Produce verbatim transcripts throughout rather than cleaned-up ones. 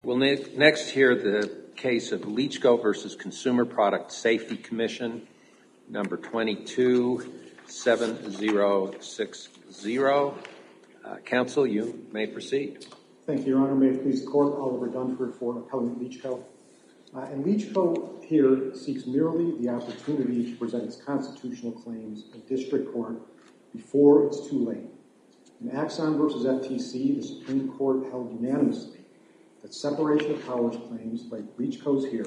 We'll ne- next hear the case of Leachco versus Consumer Product Safety Commission, number twenty-two seven zero six zero. Uh, counsel, you may proceed. Thank you, Your Honor. May it please the Court, Oliver Dunford for Appellant Leachco. Uh, and Leachco here seeks merely the opportunity to present its constitutional claims in district court before it's too late. In Axon versus F T C, the Supreme Court held unanimously that separation of powers claims like Leachco's here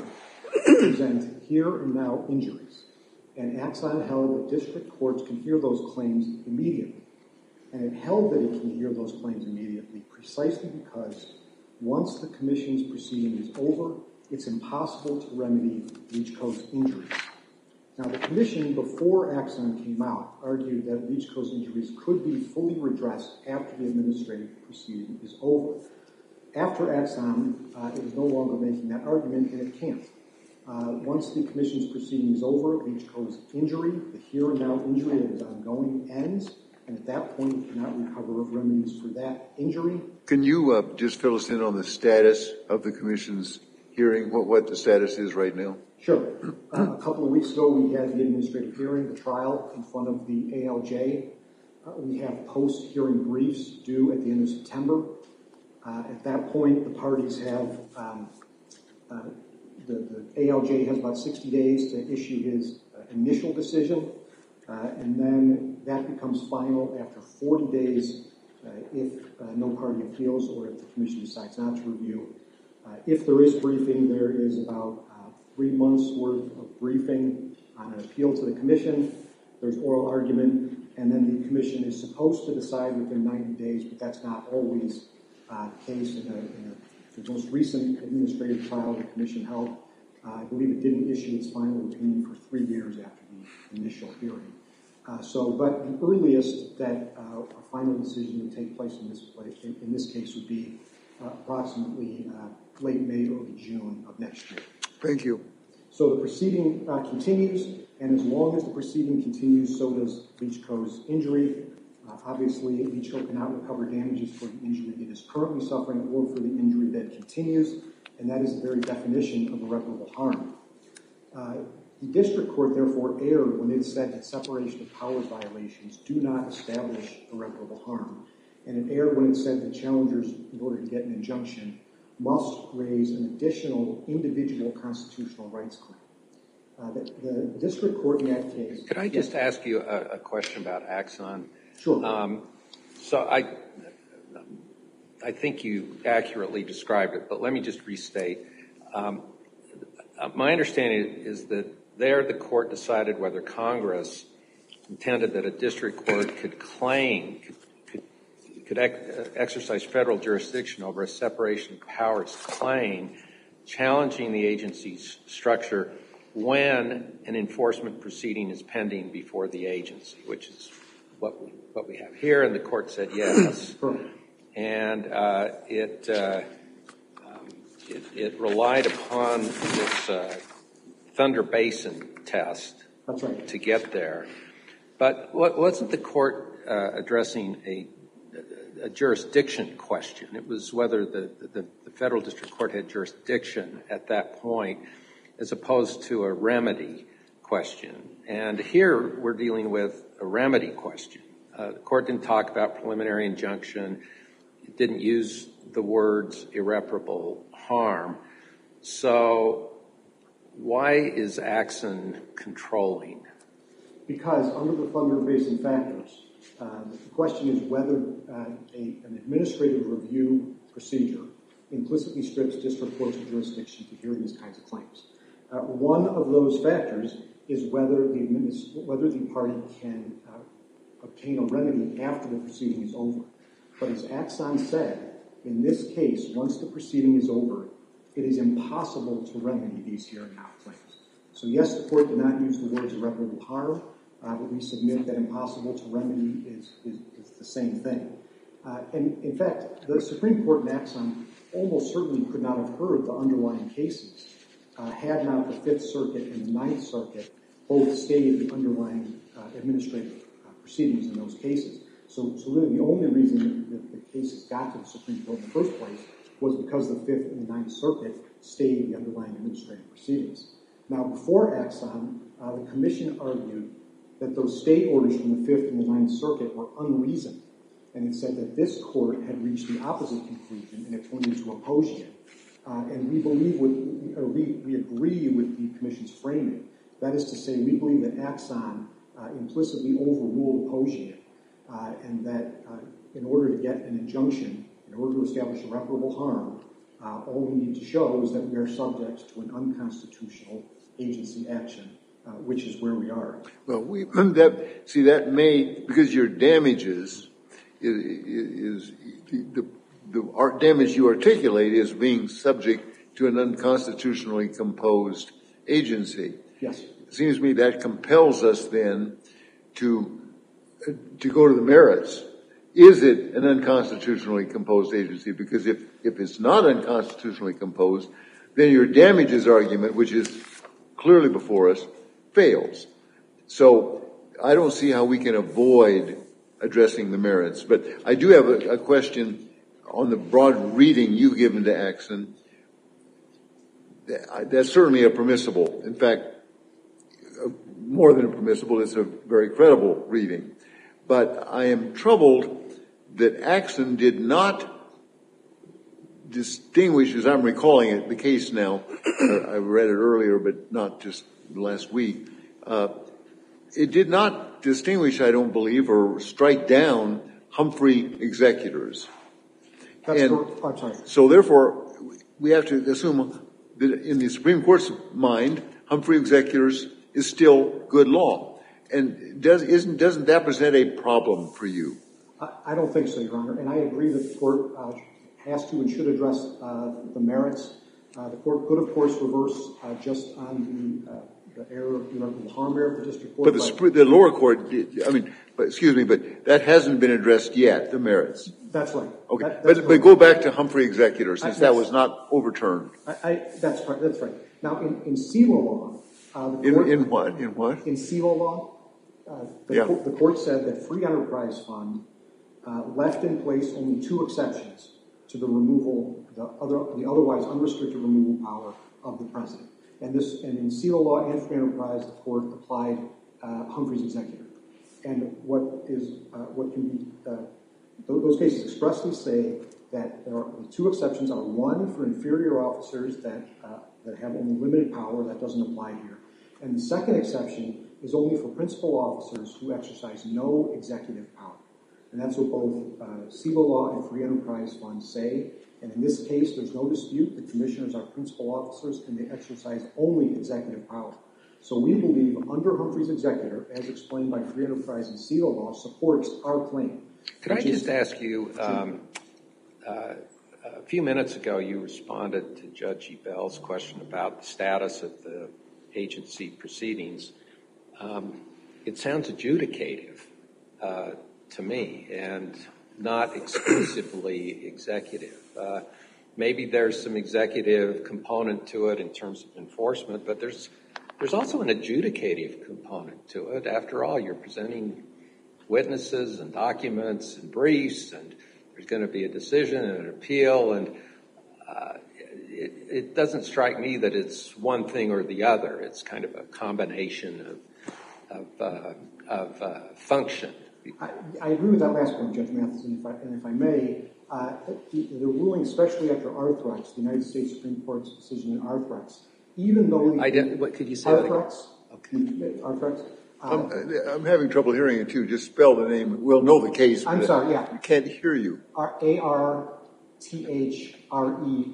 present here and now injuries. And Axon held that district courts can hear those claims immediately. And it held that it can hear those claims immediately precisely because once the Commission's proceeding is over, it's impossible to remedy Leachco's injuries. Now, the Commission, before Axon came out, argued that Leachco's injuries could be fully redressed after the administrative proceeding is over. After Axon, uh, it is no longer making that argument, and it can't. Uh, once the Commission's proceeding is over, Leachco's injury, the here and now injury that is ongoing, ends, and at that point, it cannot recover remedies for that injury. Can you uh, just fill us in on the status of the Commission's hearing, what, what the status is right now? Sure. Uh, a couple of weeks ago, we had the administrative hearing, the trial, in front of the A L J. Uh, we have post-hearing briefs due at the end of September. Uh, at that point, the parties have, um, uh, the, the A L J has about sixty days to issue his uh, initial decision, uh, and then that becomes final after forty days uh, if uh, no party appeals or if the Commission decides not to review. Uh, if there is briefing, there is about uh, three months worth of briefing on an appeal to the Commission. There's oral argument, and then the Commission is supposed to decide within ninety days, but that's not always uh, the case. In, a, in a, the most recent administrative trial the Commission held, uh, I believe it didn't issue its final opinion for three years after the initial hearing. Uh, so, but the earliest that uh, a final decision would take place in this place, in, in this case, would be uh, approximately uh, late May, early June of next year. Thank you. So the proceeding uh, continues, and as long as the proceeding continues, so does Leachco's injury. Uh, obviously, Leachco cannot recover damages for the injury it is currently suffering or for the injury that continues, and that is the very definition of irreparable harm. Uh, the district court, therefore, erred when it said that separation of powers violations do not establish irreparable harm, and it erred when it said that challengers, in order to get an injunction, must raise an additional individual constitutional rights claim. Uh, the, the district court in that case... Could I just yes. ask you a, a question about Axon? Sure. Um, so I, I think you accurately described it, but let me just restate. Um, my understanding is that there the court decided whether Congress intended that a district court could claim, could, could, could ex- exercise federal jurisdiction over a separation of powers claim challenging the agency's structure when an enforcement proceeding is pending before the agency, which is what we, what we have here, and the court said yes. And uh, it, uh, um, it it relied upon this uh, Thunder Basin test That's right. to get there. But wasn't the court uh, addressing a, a jurisdiction question? It was whether the, the, the federal district court had jurisdiction at that point as opposed to a remedy question. And here we're dealing with a remedy question. Uh, the court didn't talk about preliminary injunction. It didn't use the words irreparable harm. So why is Axon controlling? Because under the Thunder Basin factors, uh, the question is whether uh, a, an administrative review procedure implicitly strips district courts of jurisdiction to hear these kinds of claims. Uh, one of those factors is whether the, administ- whether the party can uh, obtain a remedy after the proceeding is over. But as Axon said, in this case, once the proceeding is over, it is impossible to remedy these here and now claims. So yes, the court did not use the words irreparable harm, uh, but we submit that impossible to remedy is, is, is the same thing. Uh, and in fact, the Supreme Court in Axon almost certainly could not have heard the underlying cases uh, had not the Fifth Circuit and the Ninth Circuit both stayed the underlying uh, administrative uh, proceedings in those cases. So, so really the only reason that the cases got to the Supreme Court in the first place was because the Fifth and the Ninth Circuit stayed the underlying administrative proceedings. Now, before Axon, uh, the Commission argued that those stay orders from the Fifth and the Ninth Circuit were unreasoned, and it said that this court had reached the opposite conclusion, and it pointed to Opposian. Uh, and we believe, with, or we, we agree with the Commission's framing. That is to say, we believe that Axon uh, implicitly overruled Opposian, uh, and that uh, in order to get an injunction, in order to establish irreparable harm, uh, all we need to show is that we are subject to an unconstitutional agency action, uh, which is where we are. Well, we that see that may, because your damages is, is the, the art damage you articulate is being subject to an unconstitutionally composed agency. Yes. It seems to me that compels us then to uh, to go to the merits. Is it an unconstitutionally composed agency? Because if, if it's not unconstitutionally composed, then your damages argument, which is clearly before us, fails. So I don't see how we can avoid addressing the merits. But I do have a, a question on the broad reading you've given to Axon. That's certainly a permissible, in fact, more than a permissible, it's a very credible reading. But I am troubled that Axon did not distinguish, as I'm recalling it, the case now, I read it earlier, but not just last week. Uh, it did not distinguish, I don't believe, or strike down Humphrey executors. That's and correct. I'm sorry. So therefore, we have to assume that in the Supreme Court's mind, Humphrey executors is still good law. And does, isn't, doesn't that present a problem for you? I don't think so, Your Honor, and I agree that the court uh, has to and should address uh, the merits. Uh, the court could, of course, reverse uh, just on the, uh, the error of, you know, the harm error of the district court. But the, but the lower court, did, I mean, but, excuse me, but that hasn't been addressed yet, the merits. That's right. Okay, that, but, but go back to Humphrey executors, since I, that was not overturned. I, I, that's right. That's right. Now, in, in C L O law, uh, the in, court, in what? In what? In C L O law, uh, the, yeah. court, the court said that Free Enterprise Fund uh, left in place only two exceptions to the removal, the other, the otherwise unrestricted removal power of the president. And this, and in C L O law and Free Enterprise, the court applied uh, Humphrey's executor. And what is, uh, what can be, uh, those cases expressly say that there are, the two exceptions are one for inferior officers that uh, that have only limited power. That doesn't apply here. And the second exception is only for principal officers who exercise no executive power. And that's what both uh, C L O law and Free Enterprise Fund say. And in this case, there's no dispute. The commissioners are principal officers and they exercise only executive power. So we believe under Humphrey's executor, as explained by Free Enterprise and C L O law, supports our claim. Could I just ask you, um, uh, a few minutes ago you responded to Judge Ebell's question about the status of the agency proceedings. Um, it sounds adjudicative uh, to me and not exclusively executive. Uh, maybe there's some executive component to it in terms of enforcement, but there's there's also an adjudicative component to it. After all, you're presenting witnesses and documents and briefs, and there's going to be a decision and an appeal, and uh, it, it doesn't strike me that it's one thing or the other. It's kind of a combination of of, uh, of uh, function. I, I agree with that last point, Judge Matheson, if I, and if I may, uh, the, the ruling, especially after Arthrex, the United States Supreme Court's decision in Arthrex, even though... I didn't, what could you say? Arthrex. Okay. Arthrex. Uh, I'm, I'm having trouble hearing it too. Just spell the name. We'll know the case. I'm sorry, yeah. I can't hear you. A R T H R E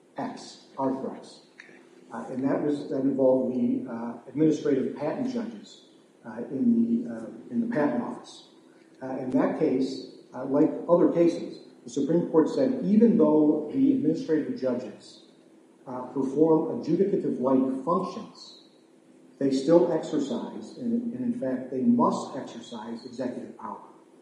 X, Arthrex. Uh, and that was that involved the uh, administrative patent judges uh, in the uh, in the patent office. Uh, in that case, uh, like other cases, the Supreme Court said even though the administrative judges uh, perform adjudicative-like functions, they still exercise, and, and in fact, they must exercise executive power.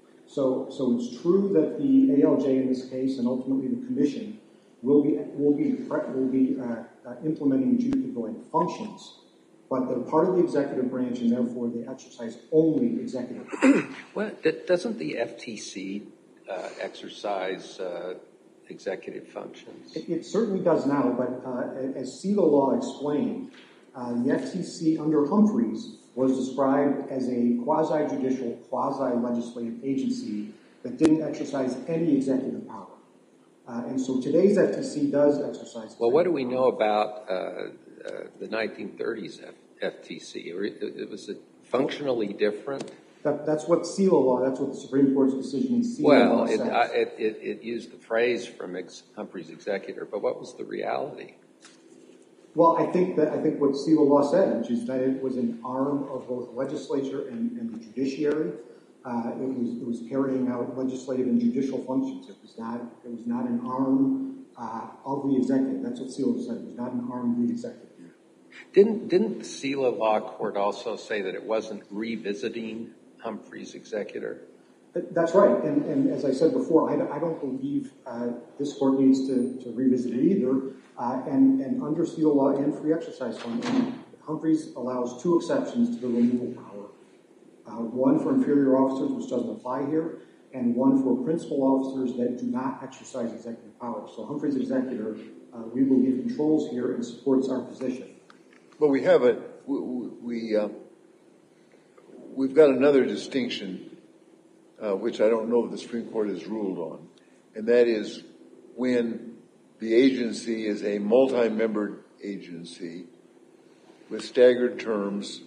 So, so it's true that the A L J in this case, and ultimately the Commission, will be will be will be uh, uh, implementing adjudicative-like functions, but they're part of the executive branch, and therefore they exercise only executive power. Well, doesn't the F T C uh, exercise uh, executive functions? It, it certainly does now, but uh, as SELA law explained, uh, the F T C under Humphreys was described as a quasi-judicial, quasi-legislative agency that didn't exercise any executive power. Uh, and so today's F T C does exercise. Well, what do we know about uh, uh, the nineteen thirties F T C? It, it was it functionally different? That, that's what SELA law, that's what the Supreme Court's decision in SELA well, law it, says. Well, it, it, it used the phrase from ex- Humphrey's executor, but what was the reality? Well, I think that I think what SELA law said, which is that it was an arm of both legislature and, and the judiciary. Uh, it was it was carrying out legislative and judicial functions. It was not it was not an arm uh, of the executive. That's what SELA said. It was not an arm of the executive. Didn't didn't the SELA law court also say that it wasn't revisiting Humphrey's executor? That's right. And, and as I said before, I, I don't believe uh, this court needs to, to revisit it either. Uh, and, and under SELA law and free exercise fund, Humphreys allows two exceptions to the removal power. Uh, one for inferior officers, which doesn't apply here, and one for principal officers that do not exercise executive power. So Humphrey's executor, uh, we believe, controls here and supports our position. But we have a, we, we uh, we've got another distinction, uh, which I don't know if the Supreme Court has ruled on, and that is when the agency is a multi-membered agency with staggered terms,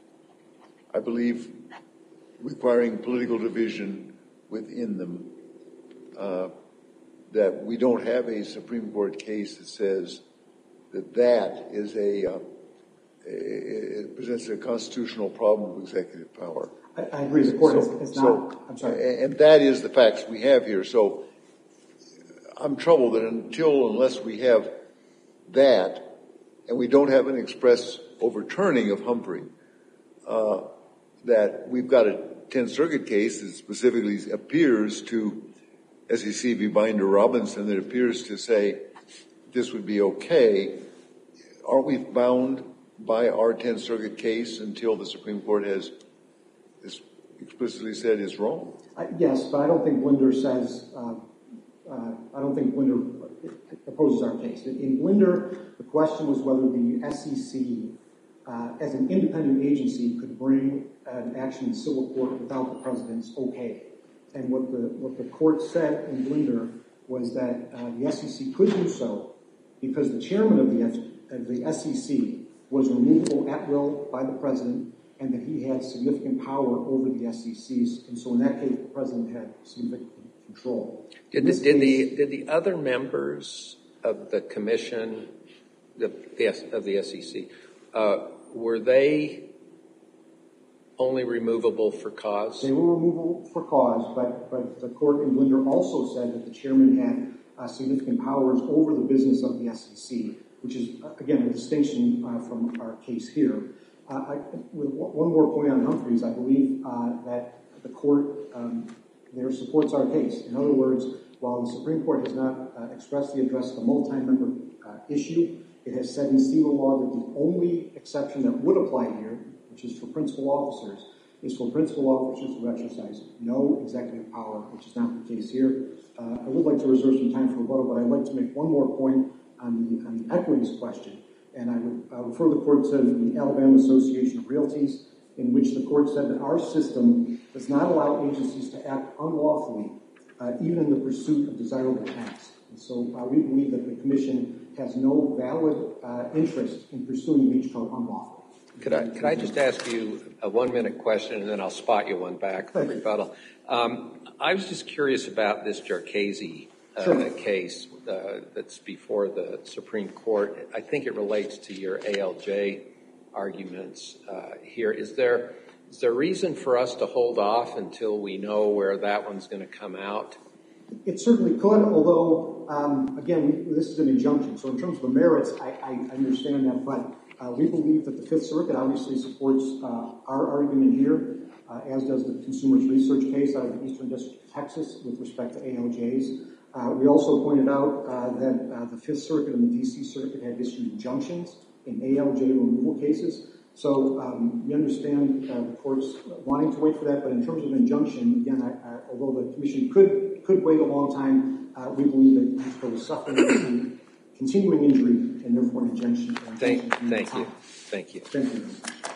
I believe requiring political division within them, uh, that we don't have a Supreme Court case that says that that is a, uh, it presents a constitutional problem with executive power. I, I agree. The court so, is, is not. So, I'm sorry. And that is the facts we have here. So I'm troubled that until, unless we have that, and we don't have an express overturning of Humphrey, uh, that we've got a Tenth Circuit case that specifically appears to, S E C v. Binder-Robinson, that appears to say this would be okay. Aren't we bound by our Tenth Circuit case until the Supreme Court has, has explicitly said is wrong? I, yes, but I don't think Blinder says, uh, uh, I don't think Blinder opposes our case. In Blinder, the question was whether the S E C, uh, as an independent agency, could bring an action in civil court without the president's okay. And what the what the court said in Blinder was that uh, the S E C could do so because the chairman of the, of the S E C was removable at will by the president, and that he had significant power over the S E Cs. And so in that case, the president had significant control. Did, the, did, case, the, did the other members of the commission, the, the, of the S E C, uh, were they only removable for cause? They were removable for cause, but, but the court in Blinder also said that the chairman had uh, significant powers over the business of the S E C, which is, again, a distinction uh, from our case here. Uh, I, with one more point on Humphreys, I believe uh, that the court um, there supports our case. In other words, while the Supreme Court has not uh, expressly addressed the multi-member uh, issue, it has said in SELA law that the only exception that would apply here, which is for principal officers, is for principal officers who exercise no executive power, which is not the case here. Uh, I would like to reserve some time for rebuttal, but I'd like to make one more point on the, on the equities question. And I would uh, refer the court to the Alabama Association of Realties, in which the court said that our system does not allow agencies to act unlawfully, uh, even in the pursuit of desirable acts. And so uh, we believe that the commission has no valid uh, interest in pursuing Leach Code unlawfully. Could I, could I just ask you a one-minute question, and then I'll spot you one back for rebuttal. Um, I was just curious about this Jarchese uh, sure. case uh, that's before the Supreme Court. I think it relates to your A L J arguments uh, here. Is there is there reason for us to hold off until we know where that one's going to come out? It certainly could, although, um, again, we, this is an injunction. So in terms of the merits, I, I understand that, but Uh, we believe that the Fifth Circuit obviously supports uh, our argument here, uh, as does the Consumers Research case out of the Eastern District of Texas with respect to A L Js. Uh, we also pointed out uh, that uh, the Fifth Circuit and the D C Circuit had issued injunctions in A L J removal cases. So um, we understand uh, the court's wanting to wait for that, but in terms of injunction, again, I, I, although the Commission could could wait a long time. Uh, we believe that Leachco was suffering continuing injury and therefore an injunction. Thank, thank you. Thank you. Thank you.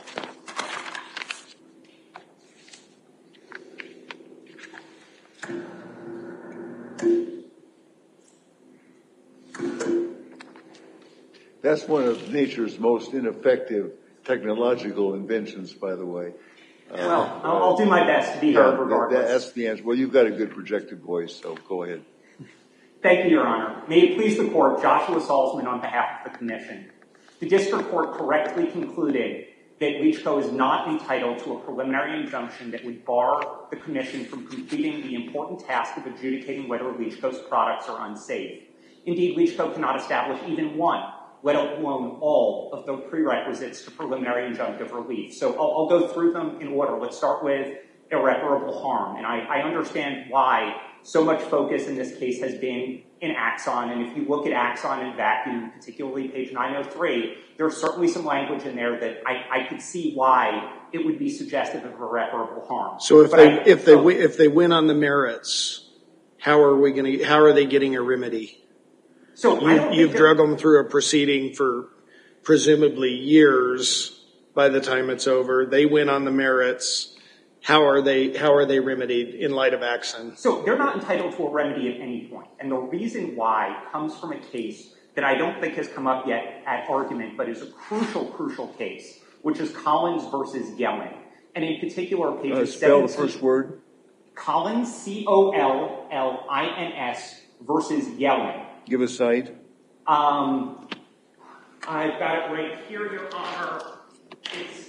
That's one of nature's most ineffective technological inventions, by the way. Well, uh, I'll, I'll do my best to be heard regardless. That's the answer. Well, you've got a good projected voice, so go ahead. Thank you, Your Honor. May it please the Court, Joshua Salzman on behalf of the Commission. The District Court correctly concluded that Leachco is not entitled to a preliminary injunction that would bar the Commission from completing the important task of adjudicating whether Leachco's products are unsafe. Indeed, Leachco cannot establish even one, let alone all, of the prerequisites to preliminary injunctive relief. So I'll, I'll go through them in order. Let's start with irreparable harm. And I, I understand why so much focus in this case has been in Axon. And if you look at Axon in vacuum, particularly page nine oh three, there's certainly some language in there that I, I could see why it would be suggestive of irreparable harm. So if but they I, if so, they if they win on the merits, how are we going to how are they getting a remedy? So you, you've drug them through a proceeding for presumably years. By the time it's over, they win on the merits. How are they? How are they remedied in light of Axon? So they're not entitled to a remedy at any point, and the reason why comes from a case that I don't think has come up yet at argument, but is a crucial, crucial case, which is Collins versus Yellen, and in particular, pages uh, spell the seventeen first word. Collins, C O L L I N S versus Yellen. Give a cite. Um, I've got it right here, Your Honor. It's,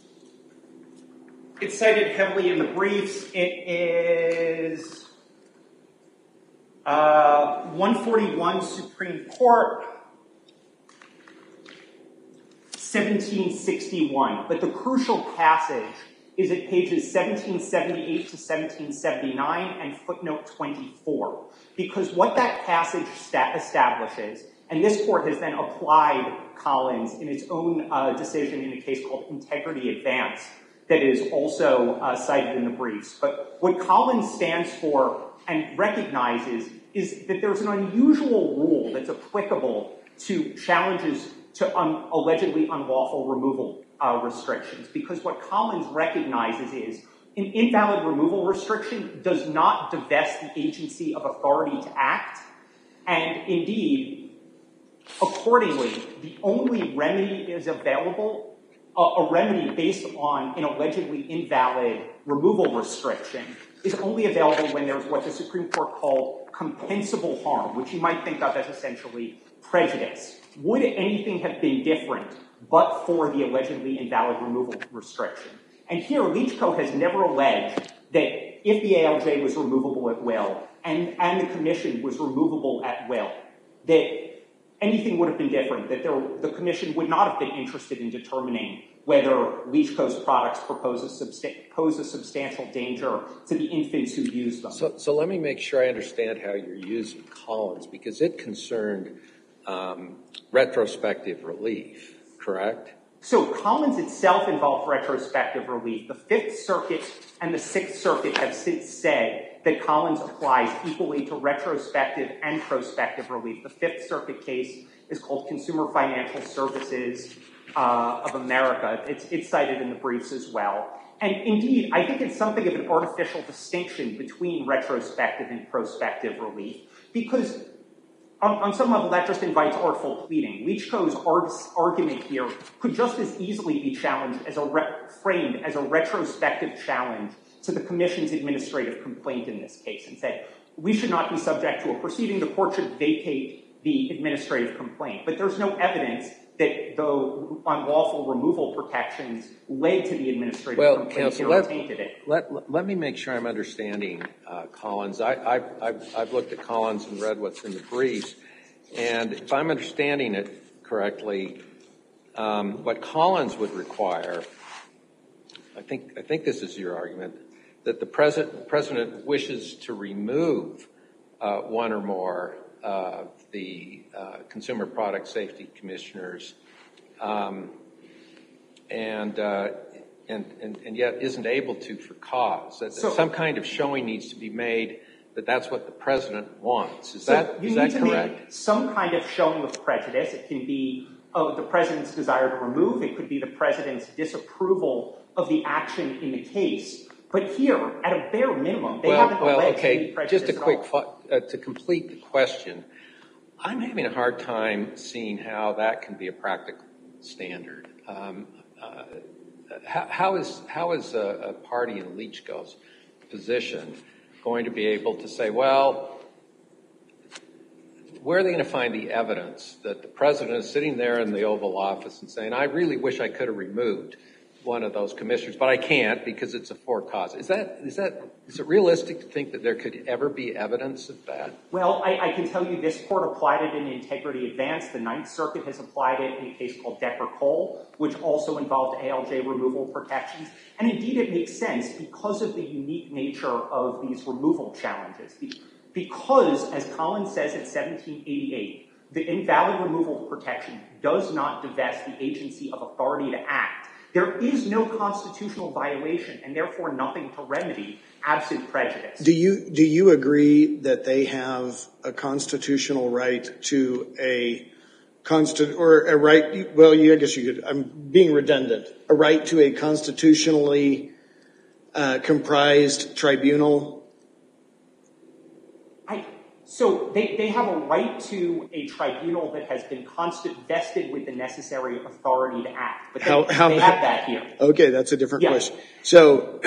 it's cited heavily in the briefs. It is uh, one forty-one Supreme Court, seventeen sixty-one. But the crucial passage is at pages seventeen seventy-eight to seventeen seventy-nine and footnote twenty-four. Because what that passage sta- establishes, and this court has then applied Collins in its own uh, decision in a case called Integrity Advance that is also uh, cited in the briefs. But what Collins stands for and recognizes is that there's an unusual rule that's applicable to challenges to un- allegedly unlawful removal uh, restrictions. Because what Collins recognizes is an invalid removal restriction does not divest the agency of authority to act. And indeed, accordingly, the only remedy is available, a, a remedy based on an allegedly invalid removal restriction is only available when there's what the Supreme Court called compensable harm, which you might think of as essentially prejudice. Would anything have been different but for the allegedly invalid removal restriction? And here, Leachco has never alleged that if the A L J was removable at will and, and the commission was removable at will, that anything would have been different, that there, the commission would not have been interested in determining whether Leachco's products pose a, substa- pose a substantial danger to the infants who use them. So, so let me make sure I understand how you're using Collins, because it concerned um, retrospective relief, correct? So Collins itself involved retrospective relief. The Fifth Circuit and the Sixth Circuit have since said that Collins applies equally to retrospective and prospective relief. The Fifth Circuit case is called Consumer Financial Services uh, of America. It's, it's cited in the briefs as well. And indeed, I think it's something of an artificial distinction between retrospective and prospective relief, because On, on some level, that just invites artful pleading. Leachco's arg- argument here could just as easily be challenged as a re- framed as a retrospective challenge to the commission's administrative complaint in this case, and say, we should not be subject to a proceeding. The court should vacate the administrative complaint. But there's no evidence that the unlawful removal protections led to the administrative well, complaint counsel, here and let, tainted it. Let, let, let me make sure I'm understanding uh, Collins. I, I, I've, I've looked at Collins and read what's in the briefs, and if I'm understanding it correctly, um, what Collins would require, I think, I think this is your argument, that the president, president wishes to remove uh, one or more of the uh, consumer product safety commissioners, um, and, uh, and and and yet isn't able to for cause. That So, some kind of showing needs to be made that that's what the president wants. Is So that, you is need that to correct? make some kind of showing of prejudice. It can be oh, the president's desire to remove. It could be the president's disapproval of the action in the case. But here, at a bare minimum, they well, haven't well, alleged okay, any prejudice just a at quick, all. uh, to complete the question, I'm having a hard time seeing how that can be a practical standard. Um, uh, how, how is how is a, a party in Leachco's position going to be able to say, well, where are they going to find the evidence that the president is sitting there in the Oval Office and saying, I really wish I could have removed one of those commissioners, but I can't because it's a for cause. Is that is that is it realistic to think that there could ever be evidence of that? Well, I, I can tell you this court applied it in Integrity Advance. The Ninth Circuit has applied it in a case called Decker-Cole, which also involved A L J removal protections. And indeed, it makes sense because of the unique nature of these removal challenges. Because, as Collins says in seventeen eighty-eight, the invalid removal protection does not divest the agency of authority to act. There is no constitutional violation and therefore nothing to remedy absent prejudice. Do you do you agree that they have a constitutional right to a consti- or a right? Well, yeah, I guess you could. I'm being redundant. A right to a constitutionally uh, comprised tribunal. I, so they, they have a right to a tribunal that has been constant vested with the necessary authority to act. But they, How, how, they have that here. Okay, that's a different Yeah. question. So,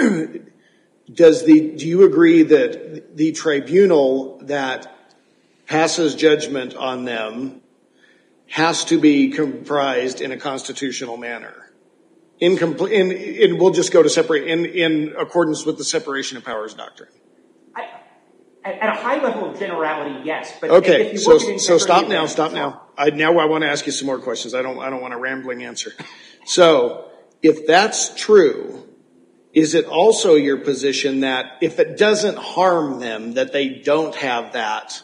does the do you agree that the tribunal that passes judgment on them has to be comprised in a constitutional manner? In, compl- in, in we'll just go to separate in, in accordance with the separation of powers doctrine. I, at, at a high level of generality, yes. But Okay, if you so look at so stop integrity now, of- stop now. I, now I want to ask you some more questions. I don't I don't want a rambling answer. So, if that's true, is it also your position that if it doesn't harm them, that they don't have that,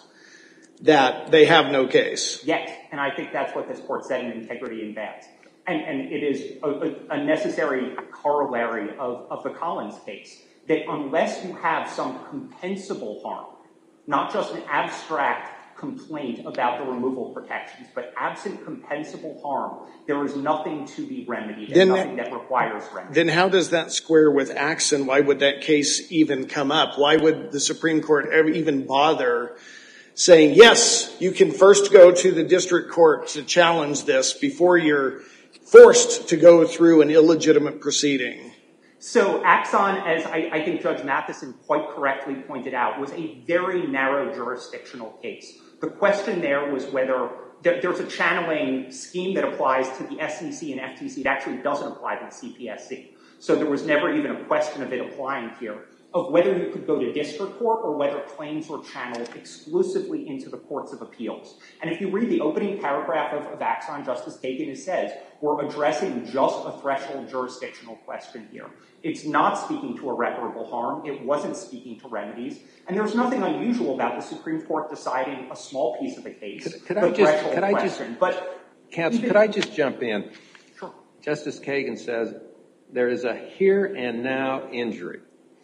that they have no case? Yes, and I think that's what this court said in Integrity Advance. And, and it is a, a, a necessary corollary of, of the Collins case, that unless you have some compensable harm, not just an abstract complaint about the removal protections, but absent compensable harm, there is nothing to be remedied and Then nothing that- that requires remedy. Then how does that square with Axon? Why would that case even come up? Why would the Supreme Court ever even bother saying, yes, you can first go to the district court to challenge this before you're forced to go through an illegitimate proceeding? So Axon, as I, I think Judge Matheson quite correctly pointed out, was a very narrow jurisdictional case. The question there was whether there, there's a channeling scheme that applies to the S E C and F T C. It actually doesn't apply to the C P S C. So there was never even a question of it applying here, of whether you could go to district court or whether claims were channeled exclusively into the courts of appeals. And if you read the opening paragraph of, of Axon, Justice Kagan says, we're addressing just a threshold jurisdictional question here. It's not speaking to irreparable harm. It wasn't speaking to remedies. And there's nothing unusual about the Supreme Court deciding a small piece of the case. Could, could the I just, threshold could I just, question. But Counsel, even- could I just jump in? Sure. Justice Kagan says there is a here and now injury.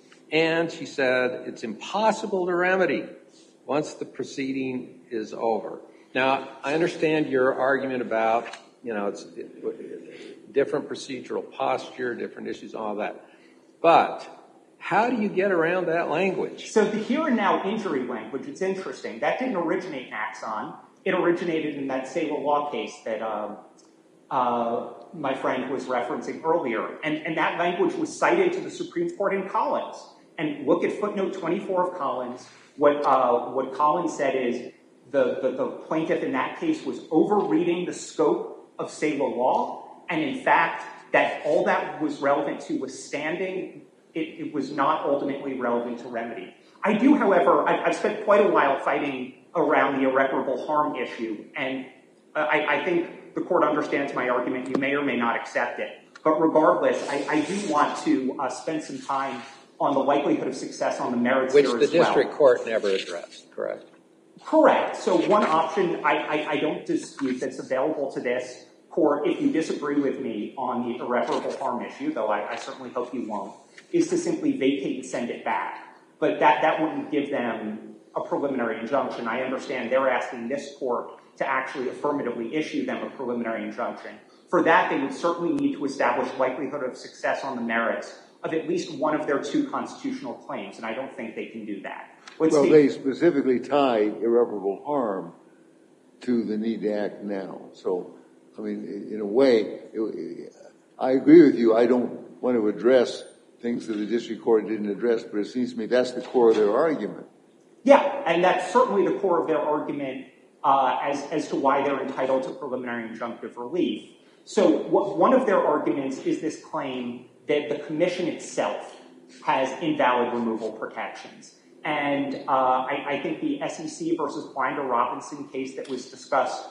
And she said it's impossible to remedy once the proceeding is over. Now, I understand your argument about, you know, it's different procedural posture, different issues, all that. But how do you get around that language? So the here and now injury language, it's interesting. That didn't originate in Axon. It originated in that Saylor Law case that um, uh, my friend was referencing earlier. And, and that language was cited to the Supreme Court in Collins. And look at footnote twenty-four of Collins. What, uh, what Collins said is the, the, the plaintiff in that case was overreading the scope of Saylor Law. And in fact, that all that was relevant to was standing. It, it was not ultimately relevant to remedy. I do, however, I've, I've spent quite a while fighting around the irreparable harm issue. And I, I think the court understands my argument. You may or may not accept it. But regardless, I, I do want to uh, spend some time on the likelihood of success on the merits Which here the as well. district court never addressed, correct? Correct. So one option I, I, I don't dispute that's available to this court, if you disagree with me on the irreparable harm issue, though I, I certainly hope you won't, is to simply vacate and send it back. But that, that wouldn't give them a preliminary injunction. I understand they're asking this court to actually affirmatively issue them a preliminary injunction. For that, they would certainly need to establish likelihood of success on the merits of at least one of their two constitutional claims, and I don't think they can do that. Let's well, see. They specifically tie irreparable harm to the need to act now. So, I mean, in a way, it, I agree with you. I don't want to address things that the district court didn't address, but it seems to me that's the core of their argument. Yeah, and that's certainly the core of their argument uh, as, as to why they're entitled to preliminary injunctive relief. So what, one of their arguments is this claim that the commission itself has invalid removal protections. And uh, I, I think the S E C versus Blinder-Robinson case that was discussed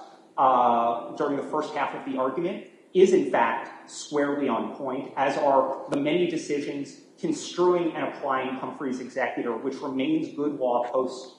uh, during the first half of the argument is, in fact, squarely on point, as are the many decisions construing and applying Humphrey's executor, which remains good law post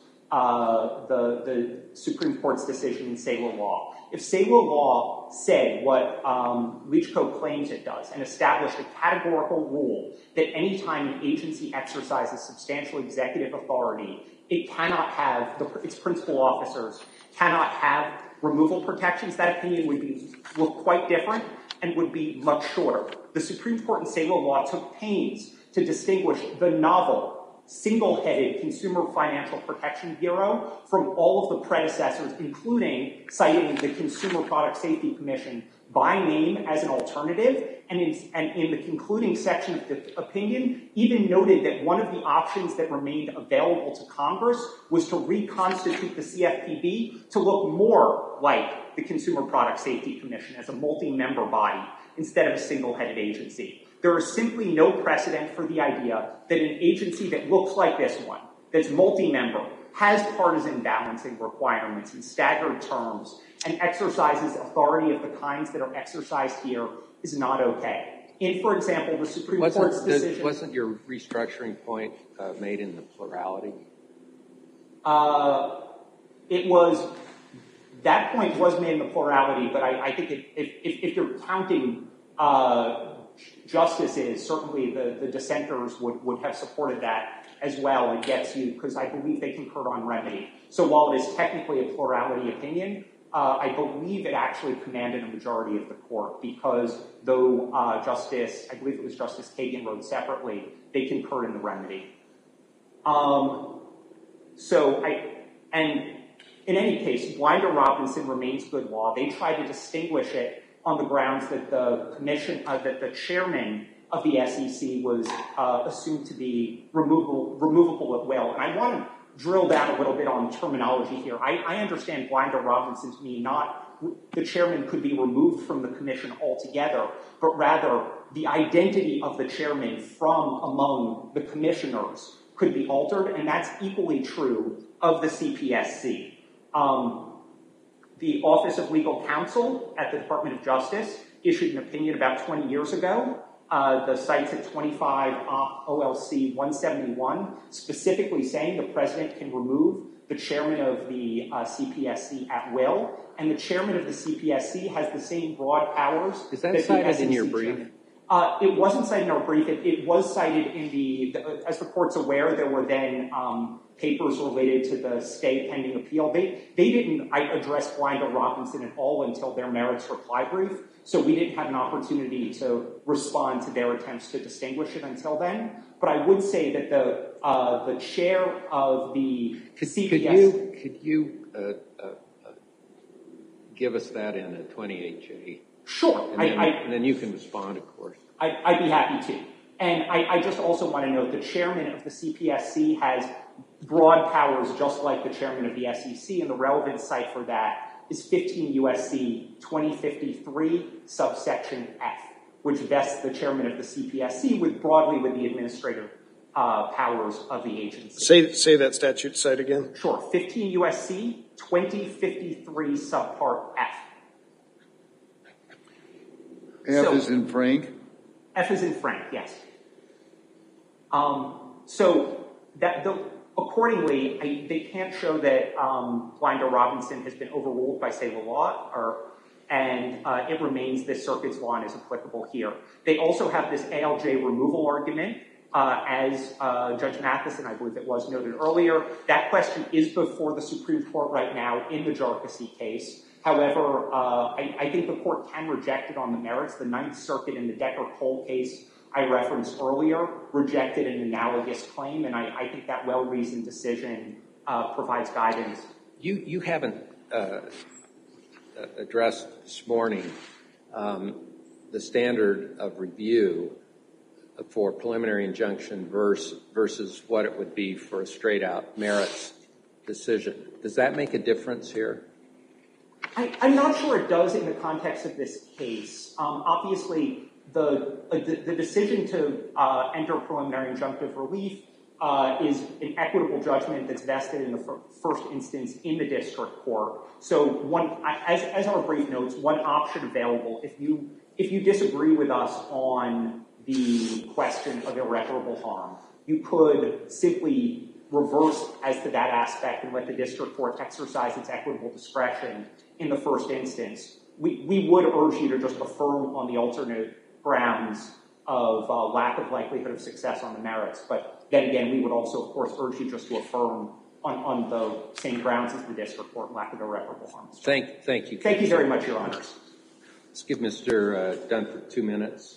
uh, the, the Supreme Court's decision in Saylor Law. If Saylor Law said what um, LeachCo claims it does and established a categorical rule that any time an agency exercises substantial executive authority, it cannot have, the, its principal officers cannot have removal protections, that opinion would be look quite different and would be much shorter. The Supreme Court in Saylor Law took pains to distinguish the novel, single-headed Consumer Financial Protection Bureau from all of the predecessors, including citing the Consumer Product Safety Commission by name as an alternative, and in, and in the concluding section of the opinion, even noted that one of the options that remained available to Congress was to reconstitute the C F P B to look more like the Consumer Product Safety Commission as a multi-member body instead of a single-headed agency. There is simply no precedent for the idea that an agency that looks like this one, that's multi-member, has partisan balancing requirements in staggered terms, and exercises authority of the kinds that are exercised here is not okay. In, for example, the Supreme wasn't, Court's decision... The, wasn't your restructuring point uh, made in the plurality? Uh, it was... That point was made in the plurality, but I, I think it, if, if, if you're counting uh, justices, certainly the, the dissenters would, would have supported that as well. It gets you, because I believe they concurred on remedy. So while it is technically a plurality opinion, uh, I believe it actually commanded a majority of the court, because though uh, Justice, I believe it was Justice Kagan wrote separately, they concurred in the remedy. Um, so I, and in any case, Blinder-Robinson remains good law. They tried to distinguish it on the grounds that the commission, uh, that the chairman of the S E C was uh, assumed to be removable, removable at will. And I want to drill down a little bit on terminology here. I, I understand Blinder-Robinson to mean not the chairman could be removed from the commission altogether, but rather the identity of the chairman from among the commissioners could be altered, and that's equally true of the C P S C. Um, the Office of Legal Counsel at the Department of Justice issued an opinion about twenty years ago. Uh, the cite's at twenty-five O L C one seventy-one, specifically saying the president can remove the chairman of the uh, C P S C at will, and the chairman of the C P S C has the same broad powers. Is that that cited the S E C in your brief? chairman. Uh, it wasn't cited in our brief. It, it was cited in the, the, as the court's aware, there were then um, papers related to the stay pending appeal. They, they didn't address Blinder-Robinson at all until their merits reply brief, so we didn't have an opportunity to respond to their attempts to distinguish it until then. But I would say that the uh, the chair of the could, C P S... Could you, could you uh, uh, uh, give us that in a twenty-eight J? Sure. And I, then, I, and then you can respond, of course. I, I'd be happy to. And I, I just also want to note the chairman of the C P S C has broad powers just like the chairman of the S E C, and the relevant site for that is fifteen U S C twenty fifty-three subsection F, which vests the chairman of the C P S C with broadly with the administrative uh, powers of the agency. Say, say that statute site again. Sure. fifteen U S C twenty fifty-three subpart F. F So- is in Frank. F is in Frank, yes. Um, so that the, accordingly, I, they can't show that um, Blinder-Robinson has been overruled by Saylor Law, or, and uh, it remains this circuit's law and is applicable here. They also have this A L J removal argument Uh, as uh, Judge Matheson, I believe it was, noted earlier, that question is before the Supreme Court right now in the Jarkissi case. However, uh, I, I think the court can reject it on the merits. The Ninth Circuit in the Decker-Cole case I referenced earlier rejected an analogous claim, and I, I think that well-reasoned decision uh, provides guidance. You, you haven't uh, addressed this morning um, the standard of review for preliminary injunction versus, versus what it would be for a straight-out merits decision. Does that make a difference here? I, I'm not sure it does in the context of this case. Um, obviously, the, uh, the the decision to uh, enter preliminary injunctive relief uh, is an equitable judgment that's vested in the fir- first instance in the district court. So, one, as as our brief notes, one option available if you if you disagree with us on the question of irreparable harm, you could simply reverse as to that aspect and let the district court exercise its equitable discretion in the first instance. We, we would urge you to just affirm on the alternate grounds of uh, lack of likelihood of success on the merits. But then again, we would also, of course, urge you just to affirm on, on the same grounds as the district court, lack of irreparable harm. Thank, thank you. Thank you very much, Your Honors. Let's give Mister Uh, Dunford two minutes.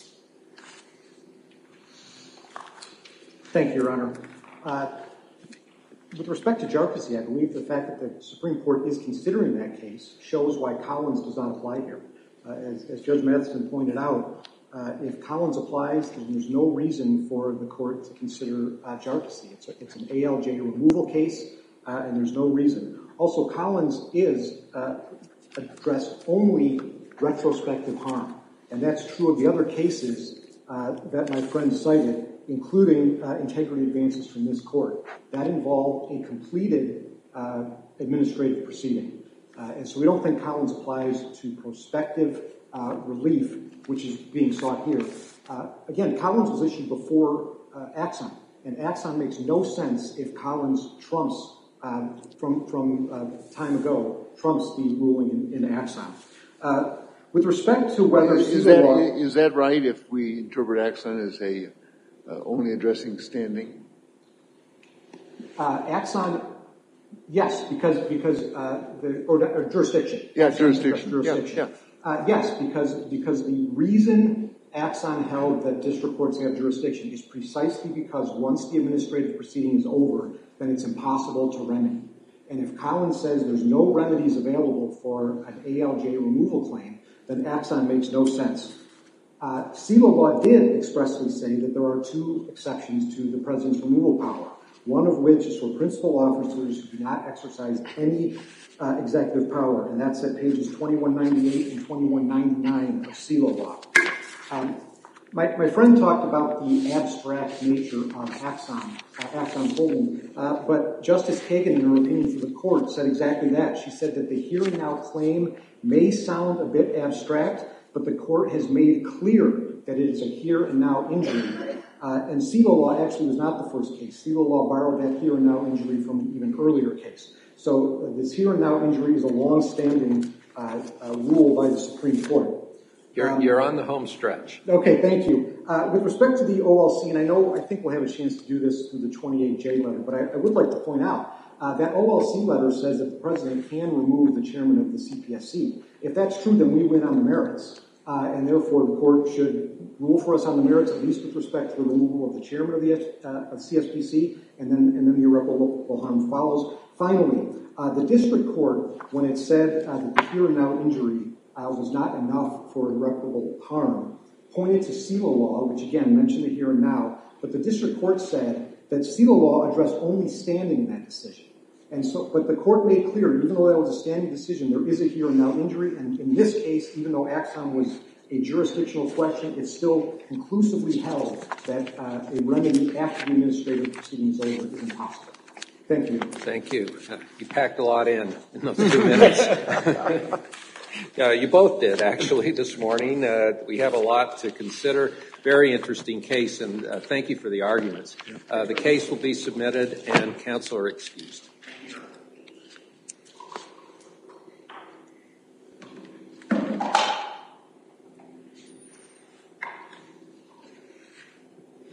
Thank you, Your Honor. Uh, with respect to Jarkissi, I believe the fact that the Supreme Court is considering that case shows why Collins does not apply here. Uh, as, as Judge Matheson pointed out, uh, if Collins applies, then there's no reason for the court to consider uh, Jarkissi. It's, a, it's an A L J removal case, uh, and there's no reason. Also, Collins is uh, addressed only retrospective harm, and that's true of the other cases uh, that my friend cited, including uh, integrity advances from this court. That involved a completed uh, administrative proceeding. Uh, and so we don't think Collins applies to prospective uh, relief, which is being sought here. Uh, again, Collins was issued before uh, Axon, and Axon makes no sense if Collins trumps, uh, from, from uh, time ago, trumps the ruling in, in Axon. Uh, with respect to whether... Is, is, that, law, is that right if we interpret Axon as a Uh, only addressing standing? Uh, Axon, yes, because because uh, the or, or jurisdiction. Yeah, jurisdiction. jurisdiction. Yeah, yeah. Uh, yes, because because the reason Axon held that district courts have jurisdiction is precisely because once the administrative proceeding is over, then it's impossible to remedy. And if Collins says there's no remedies available for an A L J removal claim, then Axon makes no sense. Uh, SELA law did expressly say that there are two exceptions to the president's removal power, one of which is for principal officers who do not exercise any uh, executive power, and that's at pages twenty-one ninety-eight and twenty-one ninety-nine of SELA law. Um, my, my friend talked about the abstract nature of Axon, uh, Axon holding, uh, but Justice Kagan, in her opinion for the court, said exactly that. She said that the hearing now claim may sound a bit abstract, but the court has made clear that it is a here and now injury. Uh, and SELA law actually was not the first case. SELA law borrowed that here and now injury from an even earlier case. So uh, this here and now injury is a long-standing uh, uh, rule by the Supreme Court. You're, um, you're on the home stretch. Okay, thank you. Uh, with respect to the O L C, and I know I think we'll have a chance to do this through the twenty-eight J letter, but I, I would like to point out uh, that O L C letter says that the president can remove the chairman of the C P S C. If that's true, then we win on the merits. Uh, and therefore, the court should rule for us on the merits, at least with respect to the removal of the chairman of the uh, of C S P C, and then and then the irreparable harm follows. Finally, uh, the district court, when it said uh, that the here and now injury uh, was not enough for irreparable harm, pointed to SELA law, which again mentioned the here and now, but the district court said that SELA law addressed only standing in that decision. And so, but the court made clear, even though that was a standing decision, there is a here and now injury. And in this case, even though Axon was a jurisdictional question, it still conclusively held that uh, a remedy after the administrative proceeding is over is impossible. Thank you. Thank you. Uh, you packed a lot in in those two minutes. uh, you both did, actually, this morning. Uh, we have a lot to consider. Very interesting case, and uh, thank you for the arguments. Uh, the case will be submitted, and counsel are excused.